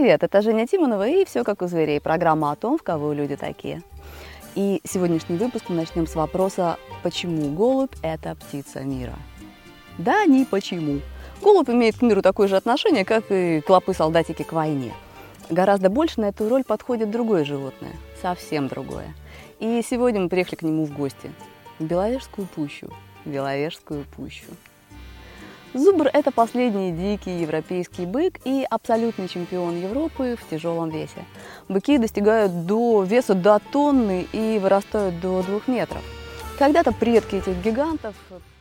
Привет, это Женя Тимонова и «Все как у зверей», программа о том, в кого люди такие. И сегодняшний выпуск мы начнем с вопроса, почему голубь – это птица мира? Да, не почему. Голубь имеет к миру такое же отношение, как и клопы-солдатики к войне. Гораздо больше на эту роль подходит другое животное, совсем другое. И сегодня мы приехали к нему в гости, в Беловежскую пущу. Зубр – это последний дикий европейский бык и абсолютный чемпион Европы в тяжелом весе. Быки достигают веса до тонны и вырастают до 2 метров. Когда-то предки этих гигантов